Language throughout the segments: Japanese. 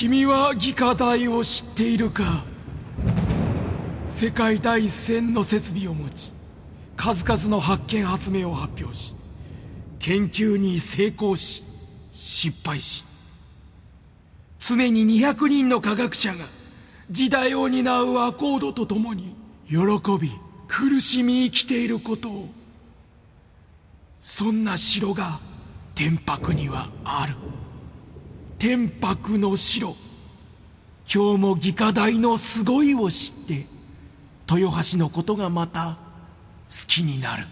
君は技科大を知っているか。世界第一線の設備を持ち、数々の発見発明を発表し、研究に成功し失敗し、常に200人の科学者が時代を担うアコードとともに喜び苦しみ生きていることを。そんな城が天白にはある。天白の城。今日も技科大のすごいを知って豊橋のことがまた好きになる。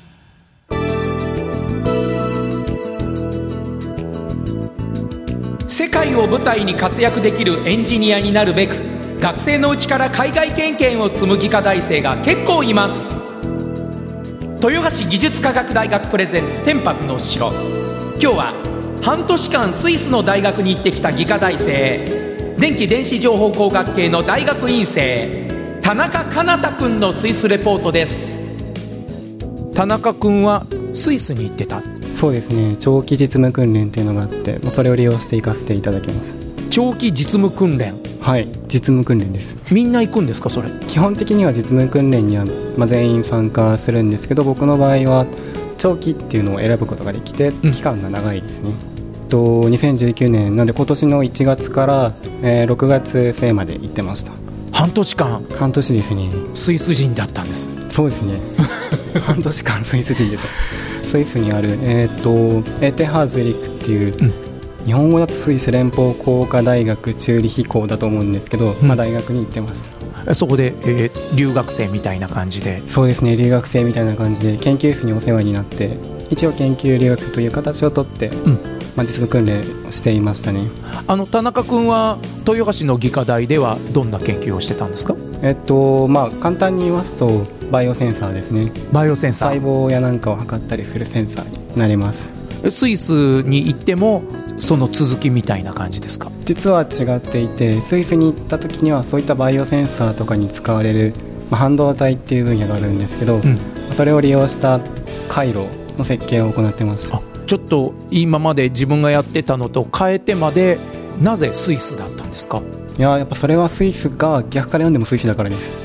世界を舞台に活躍できるエンジニアになるべく、学生のうちから海外経験を積む技科大生が結構います。豊橋技術科学大学プレゼンツ天白の城。今日は半年間スイスの大学に行ってきた技科大生、電気電子情報工学系の大学院生、田中奏太くんのスイスレポートです。田中くんはスイスに行ってた。 そうですね、長期実務訓練っていうのがあって、それを利用して行かせていただきます。 長期実務訓練。 はい、実務訓練です。 みんな行くんですかそれ。 基本的には実務訓練には、全員参加するんですけど、僕の場合は長期っていうのを選ぶことができて、期間が長いですね。2019年なんで今年の1月から、6月末まで行ってました。 半年間。 半年ですね。 スイス人だったんです。 そうですね半年間スイス人です。スイスにある、ETHズリックっていう、日本語だとスイス連邦工科大学チューリヒ校だと思うんですけど、大学に行ってました。 そこで、留学生みたいな感じで。 そうですね、留学生みたいな感じで研究室にお世話になって、一応研究留学という形をとって、実務訓練をしていましたね。 田中君は豊橋の技科大ではどんな研究をしてたんですか。 簡単に言いますとバイオセンサーですね。 バイオセンサー。 細胞やなんかを測ったりするセンサーになります。 スイスに行ってもその続きみたいな感じですか。 実は違っていて、スイスに行った時にはそういったバイオセンサーとかに使われる、半導体っていう分野があるんですけど、それを利用した回路の設計を行ってました。 ちょっと今まで自分がやってたのと変えてまで、なぜスイスだったんですか。 やっぱそれはスイスが逆から読んでもスイスだからです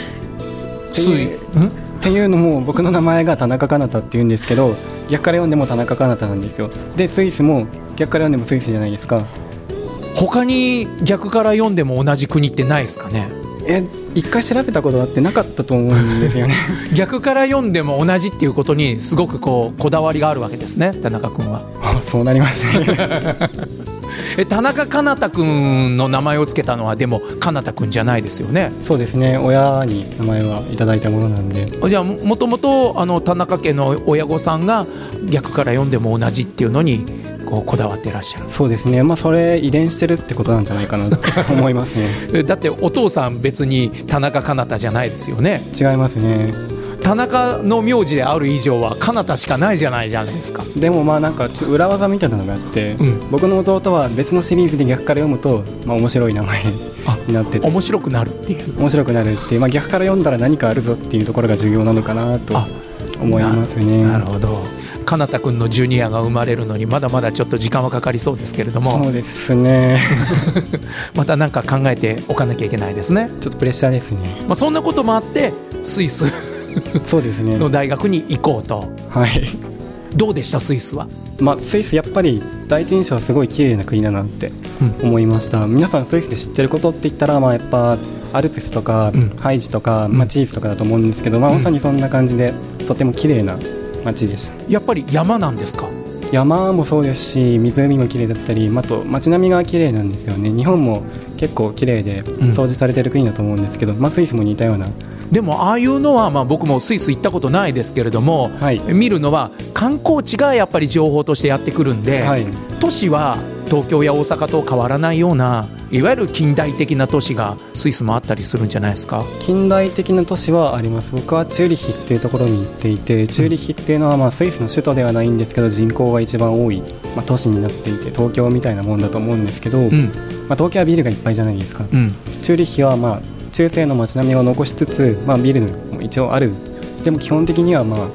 っていうのも、僕の名前が田中奏太っていうんですけど、逆から読んでも田中奏太なんですよ。でスイスも逆から読んでもスイスじゃないですか。 他に逆から読んでも同じ国ってないですかね。 一回調べたことあってなかったと思うんですよね逆から読んでも同じっていうことにすごくこだわりがあるわけですね、田中君は。 そうなりますね田中奏太君の名前をつけたのはでも奏太君じゃないですよね。 そうですね、親に名前はいただいたものなんで。 じゃあもともと田中家の親御さんが逆から読んでも同じっていうのにこだわってらっしゃる。 そうですね、それ遺伝してるってことなんじゃないかなと思いますねだってお父さん別に田中奏太じゃないですよね。 違いますね。 田中の名字である以上は奏太しかないじゃないですか。 でもなんか裏技みたいなのがあって、僕の弟は別のシリーズで逆から読むと、面白い名前になってて、 面白くなるっていう、 逆から読んだら何かあるぞっていうところが重要なのかなと思いますね。 なるほど。奏太君のジュニアが生まれるのにまだまだちょっと時間はかかりそうですけれども。 そうですねまた何か考えておかなきゃいけないですね。 ちょっとプレッシャーですね。 そんなこともあってスイスそうですねの大学に行こうと。 はい。 どうでしたスイスは。 スイスやっぱり第一印象はすごい綺麗な国だなって思いました。皆さんスイスで知ってることって言ったら、やっぱアルプスとか、ハイジとか、チーズとかだと思うんですけど、まさにそんな感じでとても綺麗な街でした。やっぱり山なんですか。 山もそうですし、湖も綺麗だったり、あと街並みが綺麗なんですよね。日本も結構綺麗で掃除されてる国だと思うんですけど、スイスも似たような。 でもああいうのは、僕もスイス行ったことないですけれども、見るのは観光地がやっぱり情報としてやってくるんで、都市は東京や大阪と変わらないようないわゆる近代的な都市がスイスもあったりするんじゃないですか。 近代的な都市はあります。僕はチューリヒっていうところに行っていて、チューリヒっていうのはスイスの首都ではないんですけど、人口が一番多い、都市になっていて、東京みたいなもんだと思うんですけど、東京はビルがいっぱいじゃないですか。チューリヒは中世の街並みを残しつつ、ビルも一応ある。でも基本的には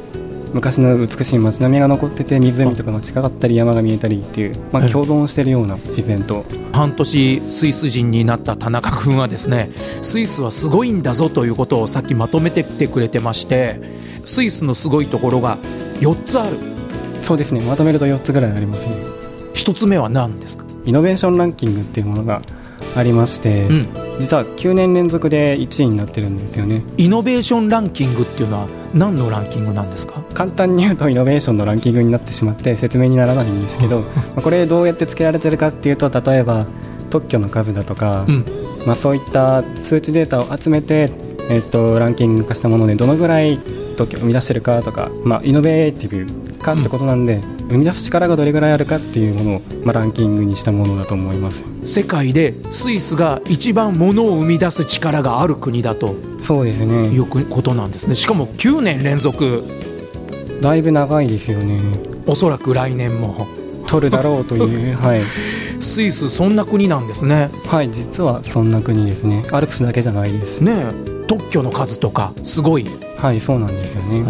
昔の美しい街並みが残ってて、湖とかの近かったり山が見えたりっていう、共存してるような自然と。 半年スイス人になった田中君はですね、スイスはすごいんだぞということをさっきまとめてきてくれてまして、スイスのすごいところが4つある。 そうですね、まとめると4つぐらいありますね。 1つ目は何ですか？ イノベーションランキングっていうものがありまして、実は9年連続で1位になってるんですよね。 イノベーションランキングっていうのは何のランキングなんですか？ 簡単に言うとイノベーションのランキングになってしまって説明にならないんですけどこれどうやってつけられてるかっていうと、例えば特許の数だとか、そういった数値データを集めて、ランキング化したものでどのぐらい特許を生み出してるかとか、イノベーティブかってことなんで、生み出す力がどれぐらいあるかっていうものを、ランキングにしたものだと思います。 世界でスイスが一番ものを生み出す力がある国だと。 そうですね、 いうことなんですね。しかも9年連続、 だいぶ長いですよね。 おそらく来年も取るだろうというスイスそんな国なんですね。 実はそんな国ですね。アルプスだけじゃないですね。特許の数とかすごい。 そうなんですよね。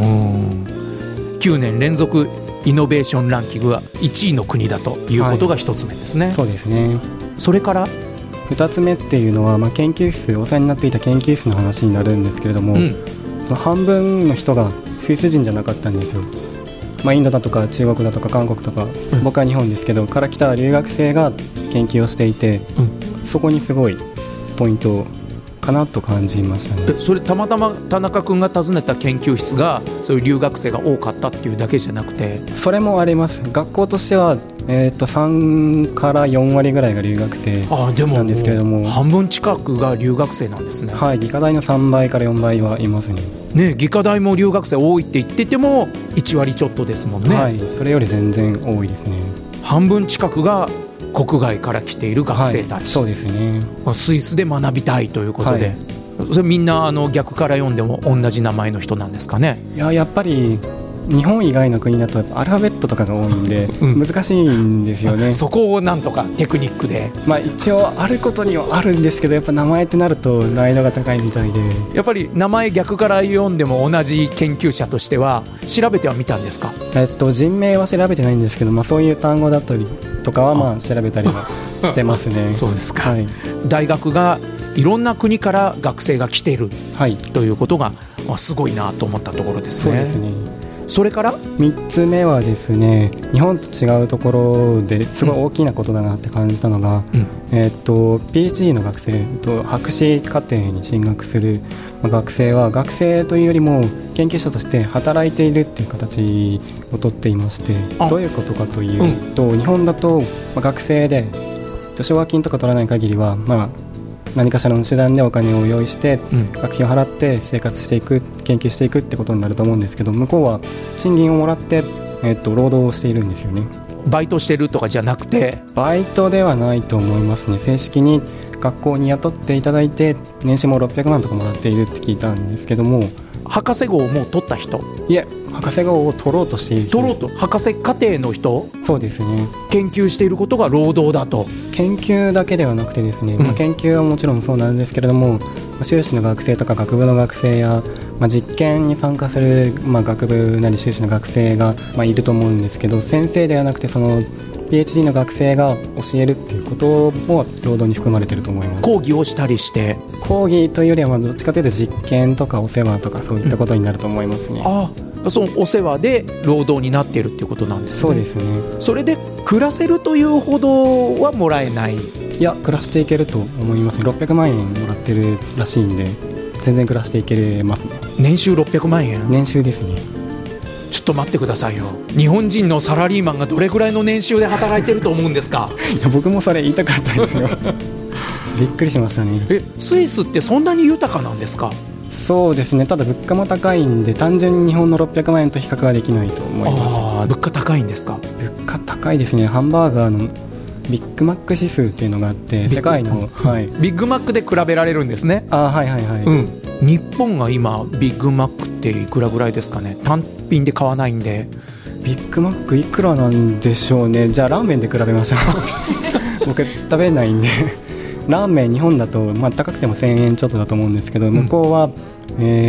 9年連続イノベーションランキングは1位の国だということが1つ目ですね。 そうですね。 それから 2つ目っていうのは、研究室、お世話になっていた研究室の話になるんですけれども、その半分の人がスイス人じゃなかったんですよ。インドだとか中国だとか韓国とか、僕は日本ですけどから来た留学生が研究をしていて、そこにすごいポイントかなと感じましたね。 それたまたま田中君が訪ねた研究室がそういう留学生が多かったっていうだけじゃなくて？それもあります。学校としては、3から4割ぐらいが留学生なんですけれども、 半分近くが留学生なんですね。 理科大の3倍から4倍はいますね。 技科大も留学生多いって言ってても1割ちょっとですもんね。 それより全然多いですね。 半分近くが国外から来ている学生たち、 そうですね。 スイスで学びたいということで、それみんな逆から読んでも同じ名前の人なんですかね？ やっぱり日本以外の国だとアルファベットとかが多いんで難しいんですよね。 そこをなんとかテクニックで、 一応あることにはあるんですけど、やっぱ名前ってなると難易度が高いみたいで、 やっぱり名前逆から読んでも同じ研究者としては調べてはみたんですか？ 人名は調べてないんですけど、そういう単語だったりとかは調べたりはしてますね。 そうですか。大学がいろんな国から学生が来ている、ということがすごいなと思ったところですね。 そうですね。 それから 3つ目はですね、日本と違うところですごい大きなことだなって感じたのが、PhD の学生と博士課程に進学する学生は、学生というよりも研究者として働いているっていう形をとっていまして、どういうことかというと、日本だと学生で奨学金とか取らない限りは、何かしらの手段でお金を用意して学費を払って生活していく、研究していくってことになると思うんですけど、向こうは賃金をもらって、労働をしているんですよね。 バイトしてるとかじゃなくて？ バイトではないと思いますね。正式に学校に雇っていただいて年収も600万とかもらっているって聞いたんですけども。 博士号をもう取った人？ いえ、博士号を取ろうとしている人です。 博士課程の人？ そうですね。 研究していることが労働だと？ 研究だけではなくてですね、研究はもちろんそうなんですけれども、修士の学生とか学部の学生や、実験に参加する、学部なり修士の学生が、いると思うんですけど、先生ではなくてその PhD の学生が教えるっていうことも労働に含まれていると思います。 講義をしたりして？ 講義というよりはどっちかというと実験とかお世話とかそういったことになると思いますね。 そのお世話で労働になっているっていうことなんですね。 そうですね。 それで暮らせるというほどはもらえない？ いや、暮らしていけると思いますね。600万円もらってるらしいんで、全然暮らしていけますね。 年収600万円？ 年収ですね。 ちょっと待ってくださいよ。日本人のサラリーマンがどれくらいの年収で働いてると思うんですか？ いや、僕もそれ言いたかったんですよびっくりしましたね。 スイスってそんなに豊かなんですか？ そうですね。ただ物価も高いんで、単純に日本の600万円と比較はできないと思います。 物価高いんですか？ 物価高いですね。ハンバーガーのビッグマック指数っていうのがあって、世界の、 ビッグマックで比べられるんですね。日本が今ビッグマックっていくらぐらいですかね？単品で買わないんで。 ビッグマックいくらなんでしょうね。じゃあラーメンで比べましょう僕食べないんでラーメン日本だと、高くても1000円ちょっとだと思うんですけど、向こうは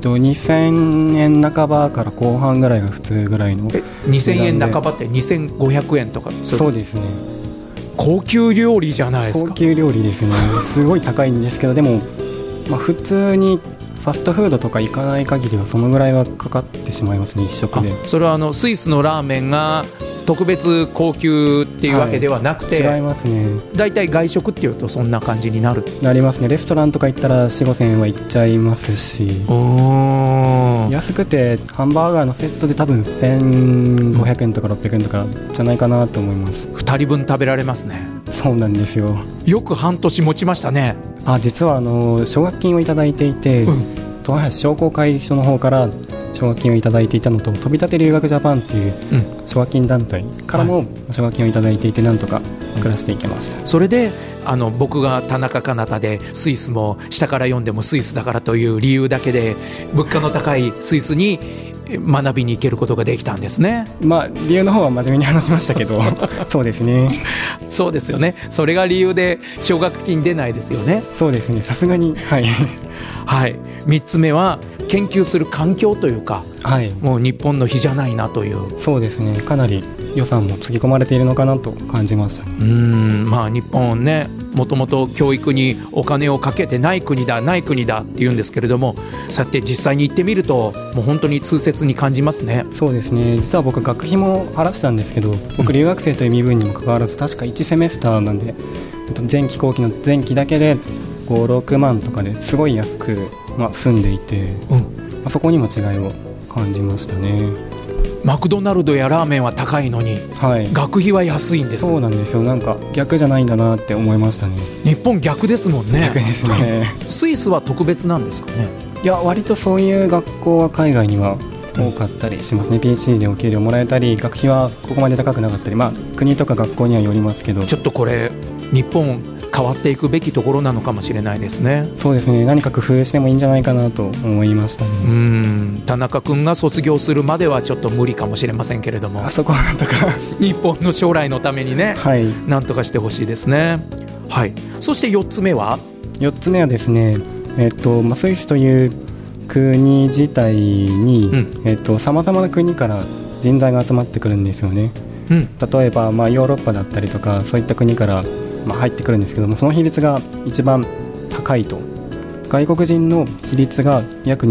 2000円半ばから後半ぐらいが普通ぐらいの。 2000円半ばって2500円とか。 そうですね。 高級料理じゃないですか。 高級料理ですね。すごい高いんですけど、でも、普通にファストフードとか行かない限りはそのぐらいはかかってしまいますね、一食で。 それはスイスのラーメンが特別高級っていうわけではなくて、 違いますね。 だいたい外食っていうとそんな感じになる。 なりますね。レストランとか行ったら 4,5,000 円はいっちゃいますし、安くてハンバーガーのセットで多分1500円とか600円とかじゃないかなと思います。 2人分食べられますね。 そうなんですよ。 よく半年持ちましたね。 実は奨学金をいただいていて、東橋商工会議所の方から奨学金をいただいていたのと、飛び立て留学ジャパンっていう奨学金団体からも奨学金をいただいていて、なんとか暮らしていけました。 それで僕が田中彼方でスイスも下から読んでもスイスだからという理由だけで物価の高いスイスに学びに行けることができたんですね。 理由の方は真面目に話しましたけどそうですね。 そうですよね。それが理由で奨学金出ないですよね。 そうですね、さすがに。はいはい、3つ目は研究する環境というか、もう日本の比じゃないなという。 そうですね、かなり予算もつぎ込まれているのかなと感じましたね。 日本ね、もともと教育にお金をかけてない国だって言うんですけれども、さて実際に行ってみるともう本当に痛切に感じますね。 そうですね。実は僕学費も払ってたんですけど、僕留学生という身分にもかかわらず確か1セメスターなんで、前期後期の前期だけで5、6万とかですごい安く、住んでいて、そこにも違いを感じましたね。 マクドナルドやラーメンは高いのに、学費は安いんです。 そうなんですよ。なんか逆じゃないんだなって思いましたね。 日本逆ですもんね。 逆ですねスイスは特別なんですかね。 いや、割とそういう学校は海外には多かったりしますね。 PhD でお給料もらえたり、学費はここまで高くなかったり、国とか学校にはよりますけど、 ちょっとこれ日本変わっていくべきところなのかもしれないですね。 そうですね、何か工夫してもいいんじゃないかなと思いましたね。 田中君が卒業するまではちょっと無理かもしれませんけれども、 そこはなんとか日本の将来のためにね、なんとかしてほしいですね。そして4つ目はですね、スイスという国自体にさまざまな国から人材が集まってくるんですよね。例えば、ヨーロッパだったりとかそういった国から入ってくるんですけども、その比率が一番高いと。外国人の比率が約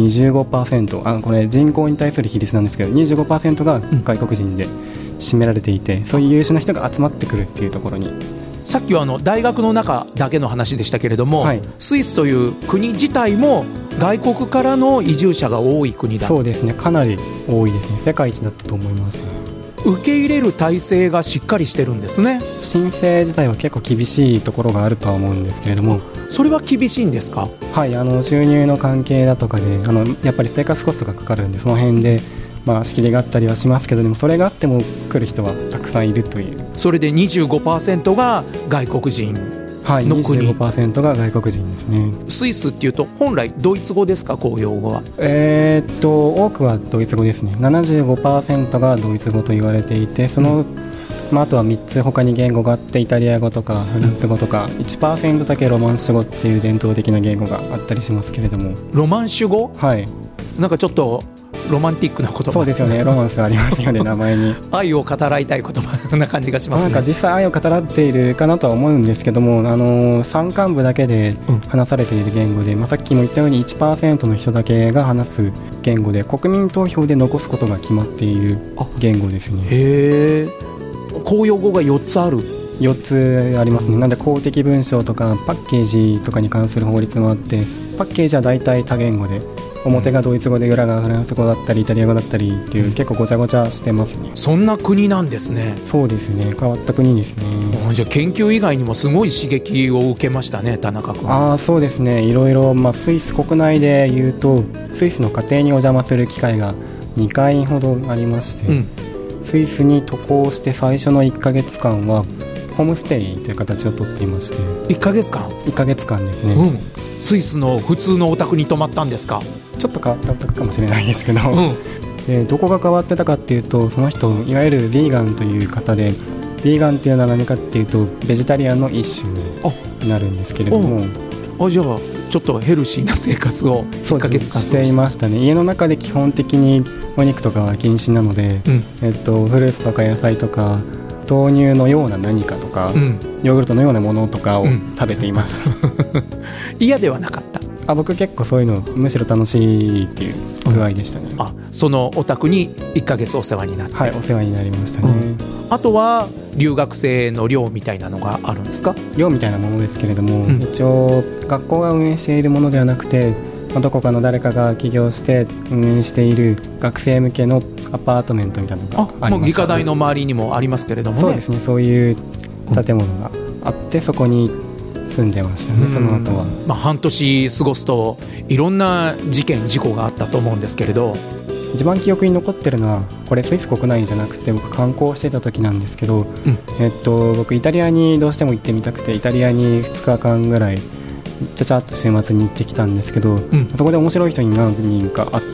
25%、これ人口に対する比率なんですけど 25% が外国人で占められていて、そういう優秀な人が集まってくるっていうところに、 さっきは大学の中だけの話でしたけれども、スイスという国自体も外国からの移住者が多い国だ。 そうですね、かなり多いですね。世界一だったと思いますね。 受け入れる体制がしっかりしてるんですね。 申請自体は結構厳しいところがあるとは思うんですけれども。 それは厳しいんですか。 収入の関係だとかでやっぱり生活コストがかかるんで、その辺で仕切りがあったりはしますけど、でもそれがあっても来る人はたくさんいるという。 それで 25% が外国人の国。 25% が外国人ですね。 スイスっていうと本来ドイツ語ですか、公用語は。 多くはドイツ語ですね。 75% がドイツ語と言われていて、その、あとは3つ他に言語があって、イタリア語とかフランス語とか 1% だけロマンシュ語っていう伝統的な言語があったりしますけれども。 ロマンシュ語、なんかちょっとロマンティックな言葉。 そうですよね、ロマンスありますよね名前に愛を語らいたい言葉な感じがしますね。 実際愛を語らっているかなとは思うんですけども、山間部だけで話されている言語で、さっきも言ったように 1% の人だけが話す言語で、国民投票で残すことが決まっている言語ですね。 公用語が4つある。 4つありますね。なので公的文書とかパッケージとかに関する法律もあって、パッケージは大体多言語で、表がドイツ語で裏がフランス語だったりイタリア語だったりっていう、結構ごちゃごちゃしてますね。 そんな国なんですね。 そうですね、変わった国ですね。 じゃあ研究以外にもすごい刺激を受けましたね、田中君。 そうですね、いろいろ、スイス国内で言うと、スイスの家庭にお邪魔する機会が2回ほどありまして、スイスに渡航して最初の1ヶ月間はホームステイという形をとっていまして。 1ヶ月間 1ヶ月間ですね。 スイスの普通のお宅に泊まったんですか。 ちょっと変わったお宅かもしれないですけど、どこが変わってたかっていうと、その人いわゆるヴィーガンという方で、ヴィーガンっていうのは何かっていうとベジタリアンの一種になるんですけれども、 じゃあちょっとヘルシーな生活を1ヶ月間していましたね。家の中で基本的にお肉とかは禁止なので、フルーツとか野菜とか豆乳のような何かとか、ヨーグルトのようなものとかを食べていました、 嫌ではなかった？ 僕結構そういうのむしろ楽しいっていう具合でしたね、 そのお宅に1ヶ月お世話になって、 お世話になりましたね、 あとは留学生の寮みたいなのがあるんですか？ 寮みたいなものですけれども、一応学校が運営しているものではなくて、どこかの誰かが起業して運営している学生向けのアパートメントみたいなのがありました。 もう理科大の周りにもありますけれどもね。 そうですね、そういう建物があって、そこに住んでましたね。その後は、 半年過ごすといろんな事故があったと思うんですけれど、 一番記憶に残ってるのはこれスイス国内じゃなくて、僕観光してた時なんですけど、僕イタリアにどうしても行ってみたくて、イタリアに2日間ぐらいちゃちゃっと週末に行ってきたんですけど、そこで面白い人に何人か会って、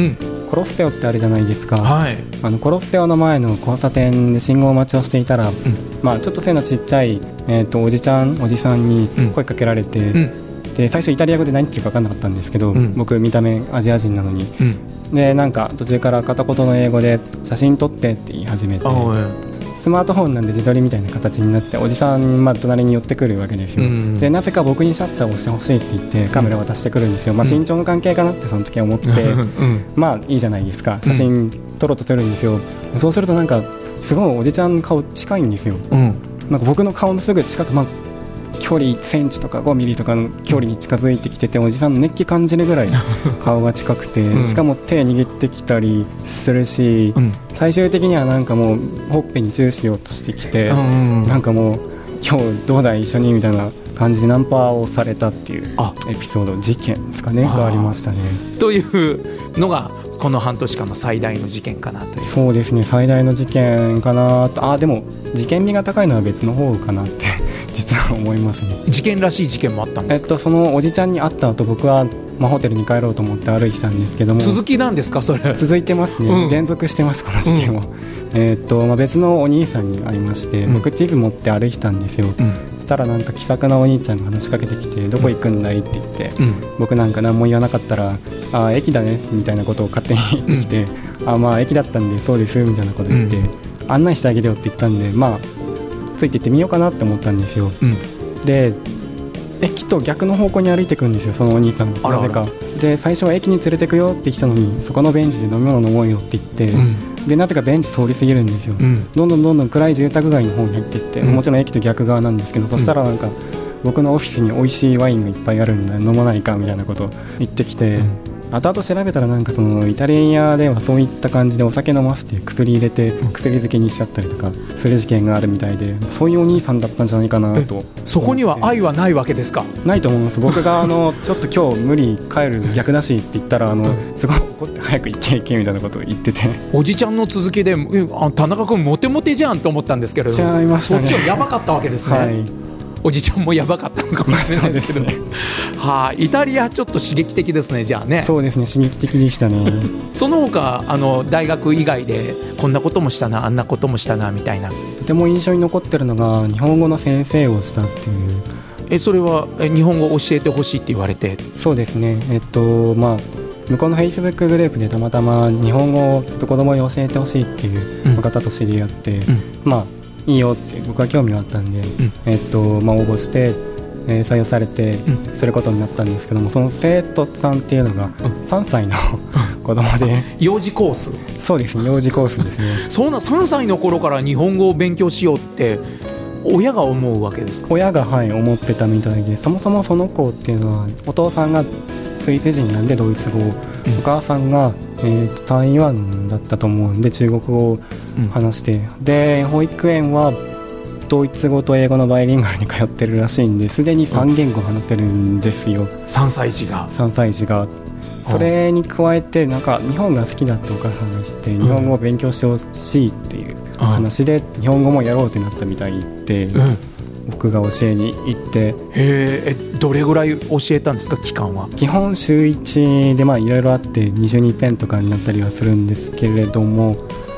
コロッセオってあるじゃないですか、コロッセオの前の交差点で信号待ちをしていたら、ちょっと背のちっちゃい、おじさんに声かけられて、で最初イタリア語で何言ってるか分かんなかったんですけど、僕見た目アジア人なのに、でなんか途中から片言の英語で写真撮ってって言い始めて、スマートフォンなんで自撮りみたいな形になって、おじさん、隣に寄ってくるわけですよ、でなぜか僕にシャッターを押してほしいって言ってカメラ渡してくるんですよ、身長の関係かなってその時は思って、いいじゃないですか、写真撮ろうとするんですよ、そうするとなんかすごいおじちゃんの顔近いんですよ、なんか僕の顔のすぐ近く、距離1センチとか5ミリとかの距離に近づいてきてて、おじさんの熱気感じるぐらい顔が近くて、しかも手握ってきたりするし、最終的にはなんかもうほっぺにチューしようとしてきて、なんかもう今日どうだい一緒にみたいな感じでナンパをされたっていうエピソード、事件ですかね、がありましたね。 というのがこの半年間の最大の事件かなという。 そうですね、最大の事件かなと。でも事件味が高いのは別の方かなって実は思いますね。 事件らしい事件もあったんですか？ そのおじちゃんに会った後、僕はホテルに帰ろうと思って歩いてたんですけども。 続きなんですかそれ？ 続いてますね、連続してますこの事件は、別のお兄さんに会いまして、僕地図持って歩いてたんですよ、そしたらなんか気さくなお兄ちゃんが話しかけてきて、どこ行くんだいって言って、僕なんか何も言わなかったら、駅だねみたいなことを勝手に言ってきて、駅だったんでそうですみたいなこと言って、案内してあげるよって言ったんで、ついていってみようかなって思ったんですよ、で駅と逆の方向に歩いていくんですよ、そのお兄さん。なぜかで最初は駅に連れてくよって来たのに、そこのベンチで飲み物飲もうよって言って、でなぜかベンチ通り過ぎるんですよ、どんどん暗い住宅街の方に入っていって、もちろん駅と逆側なんですけど、そしたらなんか僕のオフィスに美味しいワインがいっぱいあるんだ、飲まないかみたいなこと言ってきて、後々調べたらなんかそのイタリアではそういった感じでお酒飲ませて薬入れて薬漬けにしちゃったりとかする事件があるみたいで、そういうお兄さんだったんじゃないかなと。 そこには愛はないわけですか？ ないと思います。僕がちょっと今日無理帰る逆だしって言ったらすごい怒って早く行けみたいなことを言ってて、 おじちゃんの続きで田中君モテモテじゃんと思ったんですけれども、 違いましたね。 そっちはやばかったわけですね、おじちゃんもやばかったのかもしれないですけど、イタリアちょっと刺激的ですね。じゃあね。 そうですね、刺激的でしたねその他大学以外でこんなこともしたなあんなこともしたなみたいな。 とても印象に残ってるのが日本語の先生をしたっていう。 それは日本語を教えてほしいって言われて？ そうですね、向こうの Facebook グループでたまたま日本語を子供に教えてほしいっていう方と知り合って、いいよって僕は興味があったんで、応募して、採用されてすることになったんですけども、その生徒さんっていうのが3歳の子供で幼児コース。 そうですね、幼児コースですねそんな3歳の頃から日本語を勉強しようって親が思うわけですか？ 親が思ってたみたいで、そもそもその子っていうのはお父さんがスイス人なんでドイツ語、お母さんが、台湾だったと思うんで中国語を話して、で保育園はドイツ語と英語のバイリンガルに通ってるらしいんで、すでに3言語話せるんですよ、 3歳児が。 それに加えてなんか日本が好きだってお母さんが言って、日本語を勉強してほしいっていう話で日本語もやろうってなったみたいで、僕が教えに行って。 どれぐらい教えたんですか？期間は基本週1でいろいろあって2週に1遍とかになったりはするんですけれども、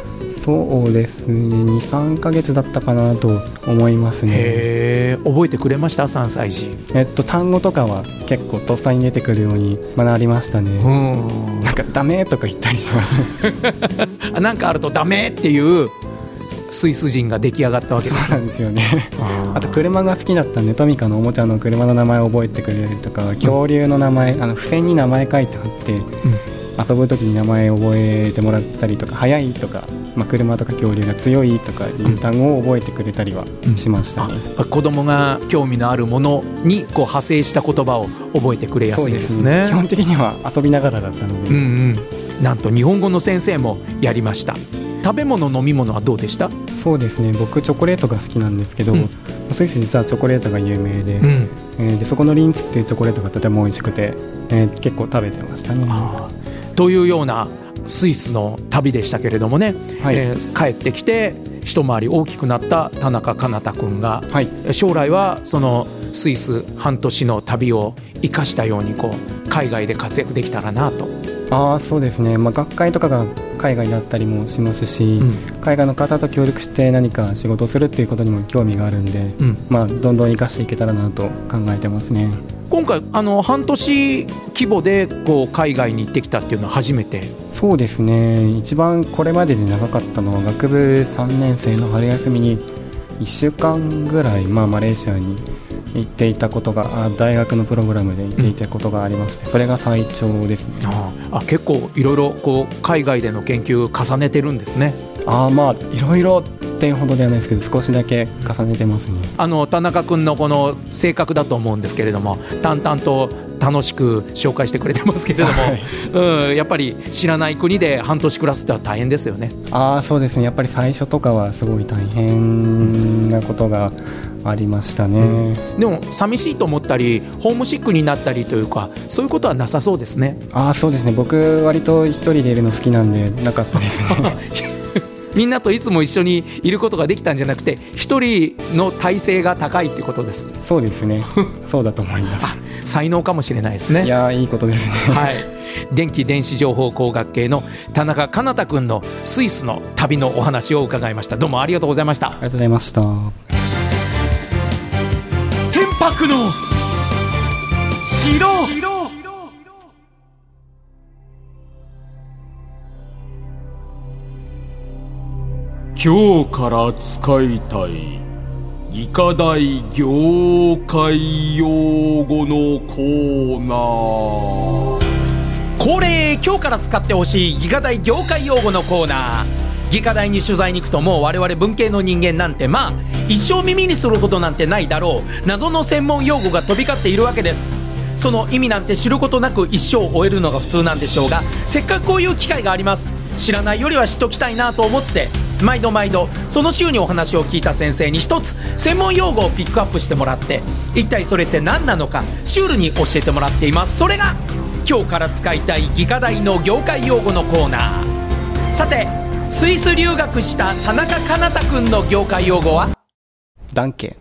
そうですね、2、3ヶ月だったかなと思いますね。 へー、覚えてくれました3歳児？ 単語とかは結構とっさに出てくるように学びましたね。なんかダメとか言ったりしますなんかあるとダメっていうスイス人が出来上がったわけです。 そうなんですよねあと車が好きだったんでトミカのおもちゃの車の名前を覚えてくれるとか、恐竜の名前、付箋に名前書いてあって、遊ぶ時に名前を覚えてもらったりとか、速いとか、車とか恐竜が強いとかいう単語を覚えてくれたりはしましたね。 子供が興味のあるものにこう派生した言葉を覚えてくれやすいですね。 そうですね、基本的には遊びながらだったので、 なんと日本語の先生もやりました。食べ物飲み物はどうでした？ そうですね、僕チョコレートが好きなんですけど、スイス実はチョコレートが有名で、でそこのリンツっていうチョコレートがとても美味しくて、結構食べてましたね。 というようなスイスの旅でしたけれどもね、帰ってきて一回り大きくなった田中奏太君が、将来はそのスイス半年の旅を生かしたようにこう海外で活躍できたらなと。 そうですね、学会とかが海外だったりもしますし、海外の方と協力して何か仕事をするっていうことにも興味があるんで、どんどん生かしていけたらなと考えてますね。 今回半年規模でこう海外に行ってきたっていうのは初めて？ そうですね、一番これまでで長かったのは学部3年生の春休みに1週間ぐらい、マレーシアに行っていたことが、大学のプログラムで行っていたことがありまして、それが最長ですね。 結構いろいろこう海外での研究重ねてるんですね。 いろいろってほどではないですけど、少しだけ重ねてますね。 田中君のこの性格だと思うんですけれども、淡々と楽しく紹介してくれてますけれども、やっぱり知らない国で半年暮らすっては大変ですよね。 そうですね、やっぱり最初とかはすごい大変なことがありましたね。 でも寂しいと思ったりホームシックになったりというか、そういうことはなさそうですね。 そうですね、僕割と一人でいるの好きなんでなかったですねみんなといつも一緒にいることができたんじゃなくて、一人の体制が高いっていうことです。 そうですねそうだと思います才能かもしれないですね。 いいことですね電気電子情報工学系の田中奏太君のスイスの旅のお話を伺いました。どうもありがとうございました。 ありがとうございました。 天白の城。今日から使いたい技科大業界用語のコーナー。 恒例、今日から使ってほしい技科大業界用語のコーナー。技科大に取材に行くと、もう我々文系の人間なんて一生耳にすることなんてないだろう謎の専門用語が飛び交っているわけです。その意味なんて知ることなく一生を終えるのが普通なんでしょうが、せっかくこういう機会があります。知らないよりは知っときたいなと思って、毎度その週にお話を聞いた先生に一つ専門用語をピックアップしてもらって、一体それって何なのかシュールに教えてもらっています。それが今日から使いたい技科大の業界用語のコーナー。さて、スイス留学した田中奏太君の業界用語はダンケ。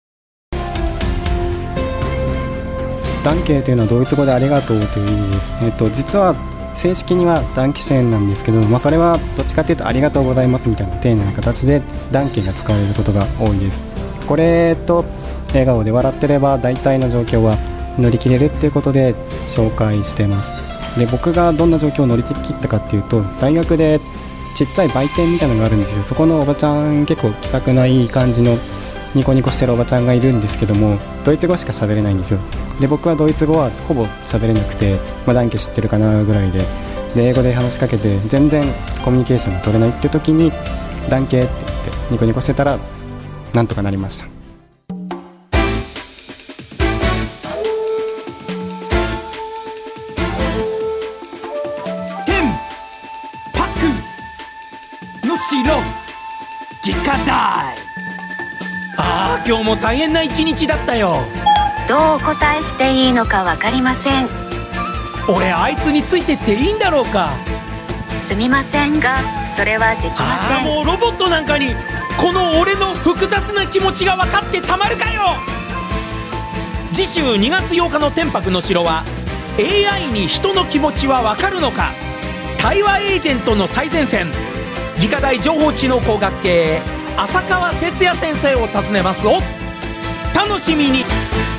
ダンケというのはドイツ語でありがとうという意味です。実は正式にはダンキシェンなんですけど、それはどっちかというとありがとうございますみたいな丁寧な形でダンケが使われることが多いです。これと笑顔で笑ってれば大体の状況は乗り切れるっていうことで紹介しています。で、僕がどんな状況を乗り切ったかっていうと、大学でちっちゃい売店みたいなのがあるんですよ。そこのおばちゃん、結構気さくないい感じのニコニコしてるおばちゃんがいるんですけども、ドイツ語しか喋れないんですよ。で、僕はドイツ語はほぼ喋れなくて、ダンケ知ってるかなぐらいで、英語で話しかけて全然コミュニケーションが取れないって時にダンケって言ってニコニコしてたらなんとかなりました。 天白の城技科大。 今日も大変な一日だったよ。 どうお答えしていいのか分かりません。 俺あいつについてっていいんだろうか。 すみませんがそれはできません。 もうロボットなんかにこの俺の複雑な気持ちが分かってたまるかよ。次週2月8日の天白の城は AI に人の気持ちは分かるのか、対話エージェントの最前線。 理科大情報知能工学系浅川哲也先生を訪ねます。お楽しみに。